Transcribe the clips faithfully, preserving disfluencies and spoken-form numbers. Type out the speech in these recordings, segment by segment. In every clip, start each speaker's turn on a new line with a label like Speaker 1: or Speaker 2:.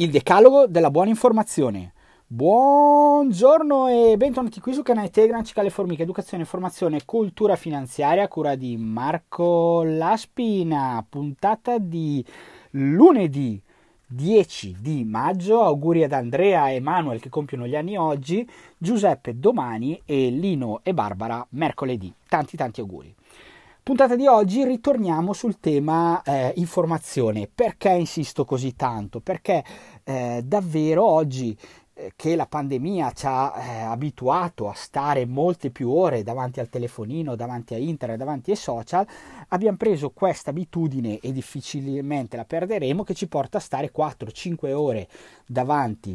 Speaker 1: Il decalogo della buona informazione. Buongiorno e bentornati qui su canale Telegram Cicale Formiche, educazione, informazione e cultura finanziaria a cura di Marco Laspina, puntata di lunedì dieci di maggio. Auguri ad Andrea e Manuel che compiono gli anni oggi, Giuseppe domani e Lino e Barbara mercoledì. Tanti tanti auguri. Puntata di oggi ritorniamo sul tema eh, informazione. Perché insisto così tanto? Perché eh, davvero oggi eh, che la pandemia ci ha eh, abituato a stare molte più ore davanti al telefonino, davanti a internet, davanti ai social, abbiamo preso questa abitudine e difficilmente la perderemo, che ci porta a stare quattro cinque ore davanti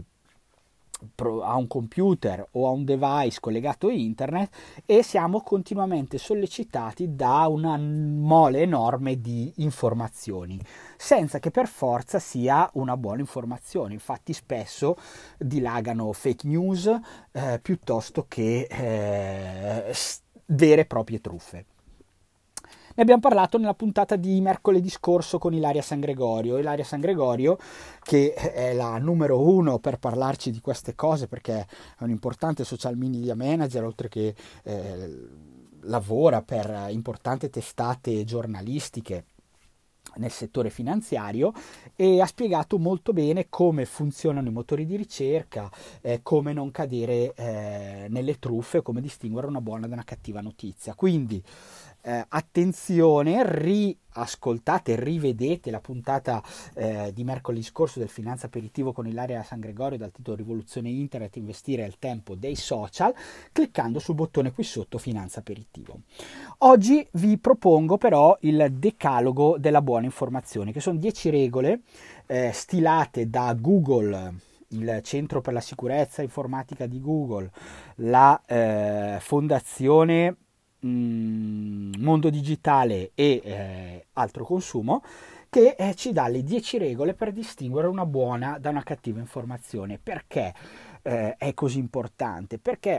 Speaker 1: a un computer o a un device collegato a internet e siamo continuamente sollecitati da una mole enorme di informazioni senza che per forza sia una buona informazione. Infatti spesso dilagano fake news eh, piuttosto che eh, vere e proprie truffe. Ne abbiamo parlato nella puntata di mercoledì scorso con Ilaria San Gregorio. Ilaria San Gregorio, che è la numero uno per parlarci di queste cose, perché è un importante social media manager, oltre che eh, lavora per importanti testate giornalistiche nel settore finanziario, e ha spiegato molto bene come funzionano i motori di ricerca, eh, come non cadere eh, nelle truffe, come distinguere una buona da una cattiva notizia. Quindi eh, attenzione, riascoltate, rivedete la puntata eh, di mercoledì scorso del Finanza Aperitivo con Ilaria San Gregorio dal titolo Rivoluzione Internet, investire al tempo dei social, cliccando sul bottone qui sotto Finanza Aperitivo. Oggi vi propongo però il decalogo della buona informazione, che sono dieci regole eh, stilate da Google, il Centro per la Sicurezza Informatica di Google, la eh, Fondazione mh, Mondo Digitale e eh, Altro Consumo, che eh, ci dà le dieci regole per distinguere una buona da una cattiva informazione. Perché eh, è così importante? Perché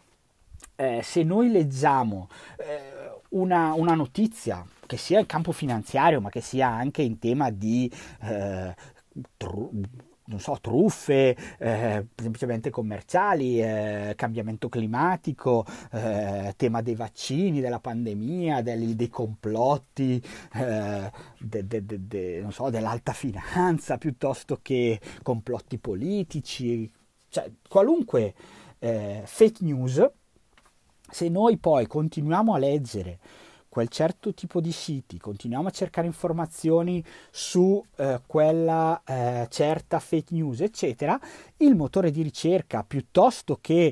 Speaker 1: eh, se noi leggiamo eh, una, una notizia, che sia in campo finanziario, ma che sia anche in tema di eh, tru- non so, truffe, eh, semplicemente commerciali, eh, cambiamento climatico, eh, tema dei vaccini, della pandemia, dei, dei complotti, eh, de, de, de, de, non so, dell'alta finanza, piuttosto che complotti politici, cioè qualunque eh, fake news. Se noi poi continuiamo a leggere quel certo tipo di siti, continuiamo a cercare informazioni su eh, quella eh, certa fake news, eccetera, il motore di ricerca piuttosto che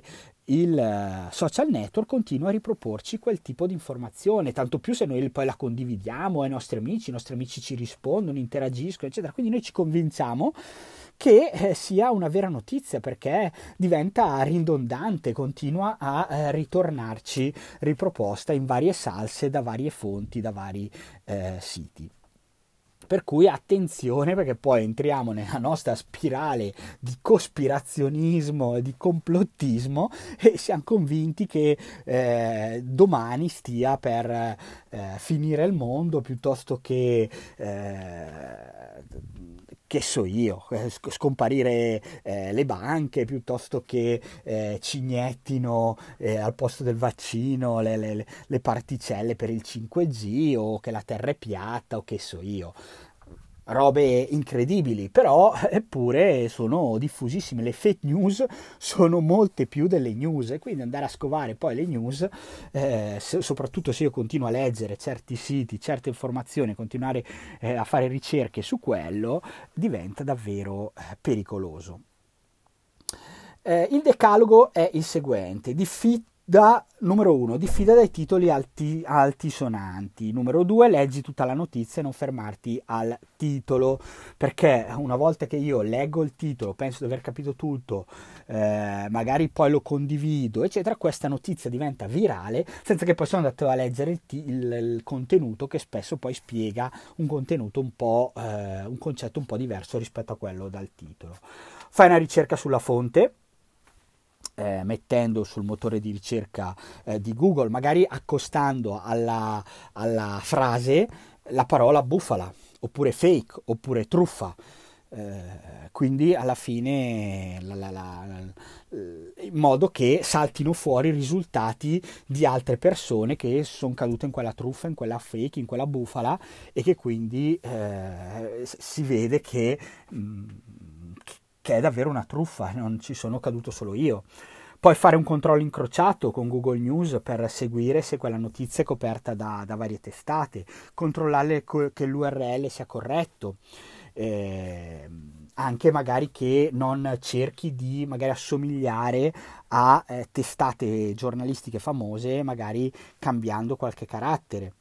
Speaker 1: il social network continua a riproporci quel tipo di informazione, tanto più se noi poi la condividiamo ai nostri amici, i nostri amici ci rispondono, interagiscono, eccetera. Quindi noi ci convinciamo che eh, sia una vera notizia, perché diventa ridondante, continua a eh, ritornarci riproposta in varie salse da varie fonti, da vari eh, siti. Per cui attenzione, perché poi entriamo nella nostra spirale di cospirazionismo e di complottismo e siamo convinti che eh, domani stia per eh, finire il mondo, piuttosto che eh, che so io, scomparire eh, le banche, piuttosto che eh, ci iniettino eh, al posto del vaccino le, le, le particelle per il cinque G, o che la terra è piatta, o che so io. Robe incredibili, però eppure sono diffusissime. Le fake news sono molte più delle news, e quindi andare a scovare poi le news, eh, se, soprattutto se io continuo a leggere certi siti, certe informazioni, continuare eh, a fare ricerche su quello, diventa davvero eh, pericoloso. Eh, il decalogo è il seguente: diffi- Da, numero uno, diffida dai titoli alti, altisonanti. Numero due, leggi tutta la notizia e non fermarti al titolo, perché una volta che io leggo il titolo, penso di aver capito tutto, eh, magari poi lo condivido, eccetera, questa notizia diventa virale senza che poi sono andato a leggere il, t- il, il contenuto, che spesso poi spiega un contenuto un po', eh, un concetto un po' diverso rispetto a quello dal titolo. Fai una ricerca sulla fonte, Eh, mettendo sul motore di ricerca eh, di Google, magari accostando alla, alla frase la parola bufala, oppure fake, oppure truffa. Eh, quindi alla fine la, la, la, la, in modo che saltino fuori i risultati di altre persone che sono cadute in quella truffa, in quella fake, in quella bufala, e che quindi eh, si vede che, mh, che è davvero una truffa, non ci sono caduto solo io. Poi fare un controllo incrociato con Google News per seguire se quella notizia è coperta da, da varie testate, controllare che l'U R L sia corretto, eh, anche magari che non cerchi di magari assomigliare a eh, testate giornalistiche famose, magari cambiando qualche carattere.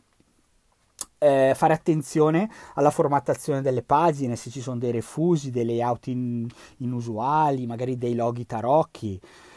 Speaker 1: Eh, fare attenzione alla formattazione delle pagine, se ci sono dei refusi, dei layout in, inusuali, magari dei loghi tarocchi,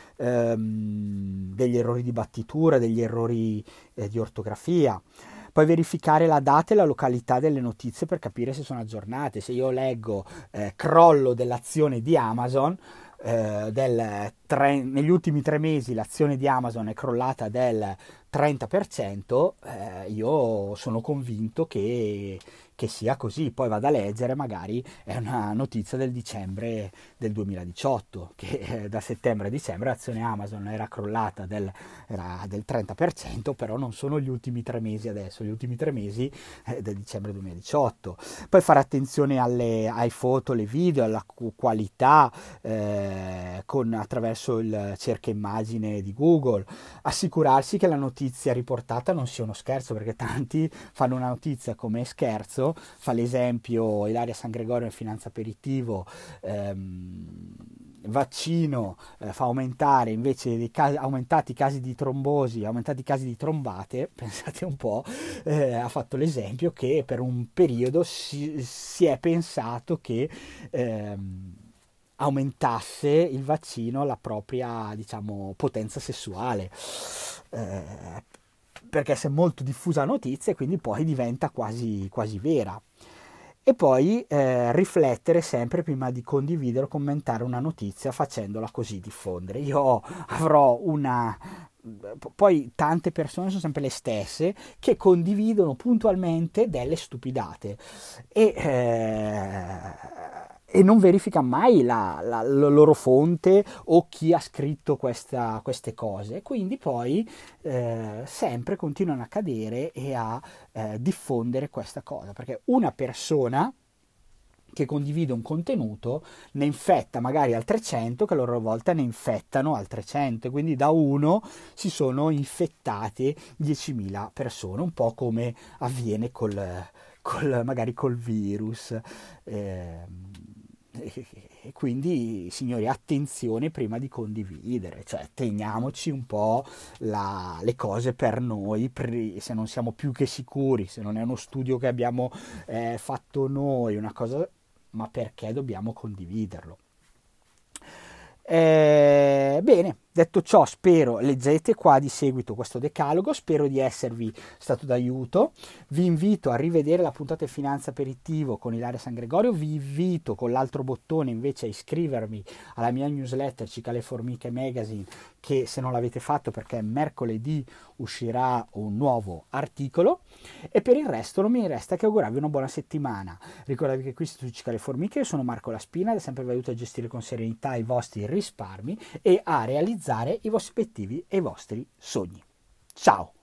Speaker 1: ehm, degli errori di battitura, degli errori eh, di ortografia. Poi verificare la data e la località delle notizie per capire se sono aggiornate. Se io leggo eh, crollo dell'azione di Amazon, eh, del tre, negli ultimi tre mesi l'azione di Amazon è crollata del trenta per cento, eh, io sono convinto che, che sia così. Poi vado a leggere, magari è una notizia del dicembre del duemiladiciotto, che eh, da settembre a dicembre l'azione Amazon era crollata del, era del trenta per cento, però non sono gli ultimi tre mesi adesso, gli ultimi tre mesi eh, del dicembre duemiladiciotto. Poi fare attenzione alle, ai foto, le video, alla qualità eh, con, attraverso il cerca immagine di Google, assicurarsi che la notizia riportata non sia uno scherzo, perché tanti fanno una notizia come scherzo. Fa l'esempio Ilaria San Gregorio in Finanza Aperitivo, ehm, vaccino eh, fa aumentare invece dei casi, aumentati i casi di trombosi, aumentati i casi di trombate. Pensate un po', eh, ha fatto l'esempio che per un periodo si, si è pensato che ehm, aumentasse il vaccino la propria, diciamo, potenza sessuale, eh, perché si è molto diffusa la notizia e quindi poi diventa quasi, quasi vera. E poi eh, riflettere sempre prima di condividere o commentare una notizia facendola così diffondere. Io avrò una... Poi tante persone sono sempre le stesse che condividono puntualmente delle stupidate e... Eh, e non verifica mai la, la, la loro fonte o chi ha scritto questa, queste cose. Quindi poi eh, sempre continuano a cadere e a eh, diffondere questa cosa, perché una persona che condivide un contenuto ne infetta magari altre cento, che a loro volta ne infettano altre cento, quindi da uno si sono infettate diecimila persone, un po' come avviene col, col magari col virus. Eh, E quindi, signori, attenzione prima di condividere, cioè teniamoci un po' la, le cose per noi, se non siamo più che sicuri, se non è uno studio che abbiamo eh, fatto noi, una cosa, ma perché dobbiamo condividerlo? Eh, bene, detto ciò, spero leggete qua di seguito questo decalogo, spero di esservi stato d'aiuto. Vi invito a rivedere la puntata di Finanza Aperitivo con Ilaria San Gregorio, vi invito con l'altro bottone invece a iscrivervi alla mia newsletter Cicale Formiche Magazine, che se non l'avete fatto, perché mercoledì uscirà un nuovo articolo, e per il resto non mi resta che augurarvi una buona settimana. Ricordatevi che qui su Cicale Formiche io sono Marco Laspina ed è sempre vi aiuto a gestire con serenità i vostri risparmi e a realizzare i vostri obiettivi e i vostri sogni. Ciao!